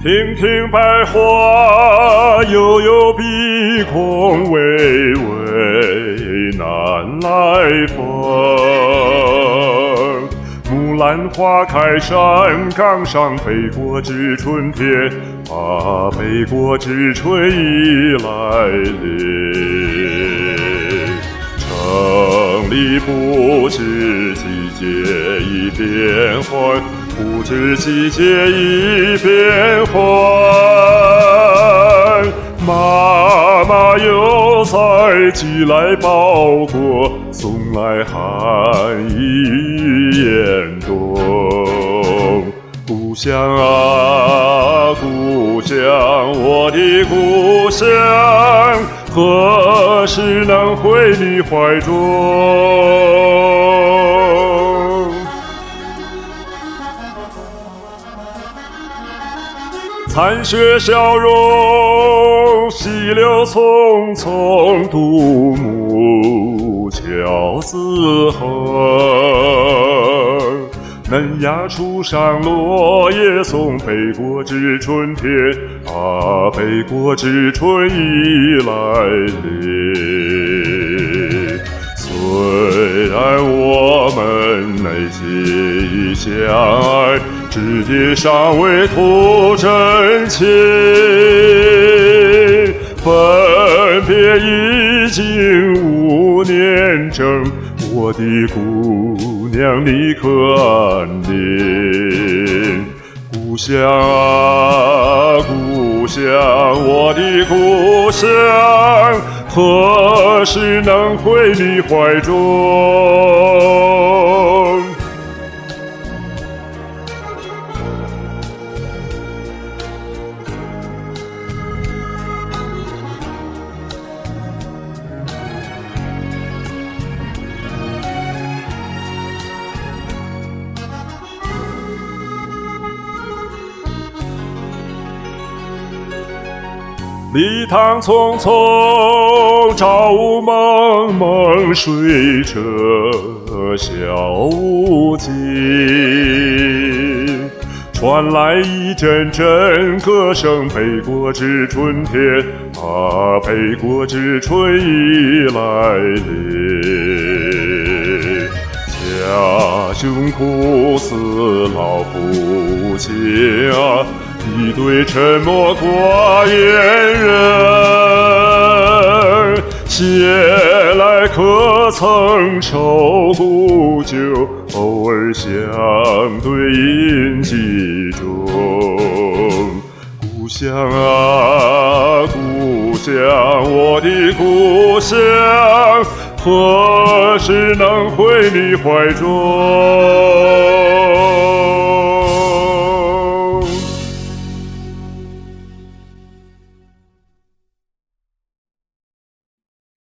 亭亭百花，悠悠碧空，巍巍南来风。木兰花开山岗上，北国之春天啊，北国之春已来临。城里不知季节已变换，不知季节已变换。妈妈又在寄来包裹，送来寒雨严冬。故乡啊，故乡，我的故乡，何时能回你怀中？残雪消融，溪流匆匆，独木桥自横。嫩芽初上，落叶松，北国之春天啊，北国之春已来临。虽然我们内心已相爱，指尖尚未吐真情，分别已经5年整，我的姑娘你可安宁？故乡啊，故乡，我的故乡，何时能回你怀中？礼堂匆匆，朝雾蒙蒙，水车小无尽。传来一阵阵歌声，北国之春天啊，北国之春已来临。家兄苦死老父亲啊，一对沉默寡言人，写来可曾愁古旧，偶尔相对印记中。故乡啊，故乡，我的故乡，何时能回你怀中？